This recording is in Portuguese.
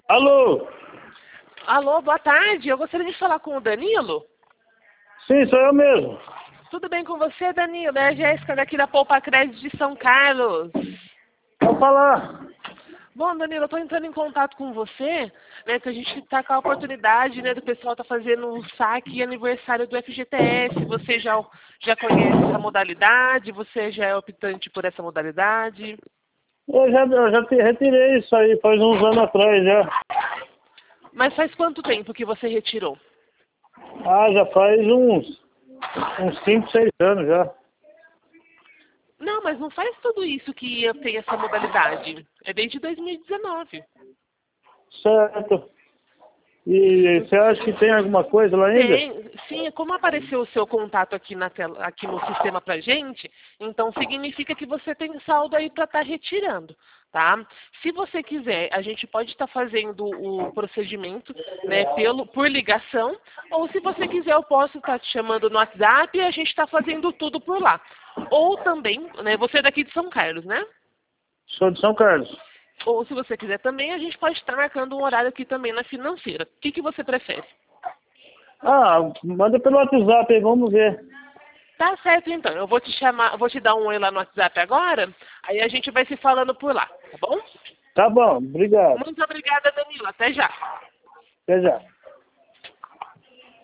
Alô? Alô, boa tarde. Eu gostaria de falar com o Danilo. Sim, sou eu mesmo. Tudo bem com você, Danilo? É a Jéssica daqui da Poupa Crédito de São Carlos. Pode falar. Bom, Danilo, eu estou entrando em contato com você, né, que a gente está com a oportunidade, né, do pessoal tá fazendo um saque aniversário do FGTS. Você já conhece essa modalidade? Você já é optante por essa modalidade? Eu já retirei isso aí faz uns anos atrás já. Mas faz quanto tempo que você retirou? Ah, já faz uns 5, 6 anos já. Não, mas não faz tudo isso que eu tenho essa modalidade. É desde 2019. Certo. E você acha que tem alguma coisa lá ainda? Tem, sim, como apareceu o seu contato aqui na tela, aqui no sistema pra gente, então significa que você tem saldo aí para estar retirando, tá? Se você quiser, a gente pode estar fazendo o procedimento, né, por ligação, ou se você quiser, eu posso estar te chamando no WhatsApp e a gente está fazendo tudo por lá. Ou também, né, você é daqui de São Carlos, né? Sou de São Carlos. Ou se você quiser também, a gente pode estar marcando um horário aqui também na financeira. O que você prefere? Ah, manda pelo WhatsApp aí, vamos ver. Tá certo, então. Eu vou te chamar, eu vou te dar um oi lá no WhatsApp agora, aí a gente vai se falando por lá, tá bom? Tá bom, obrigado. Muito obrigada, Danilo. Até já. Até já.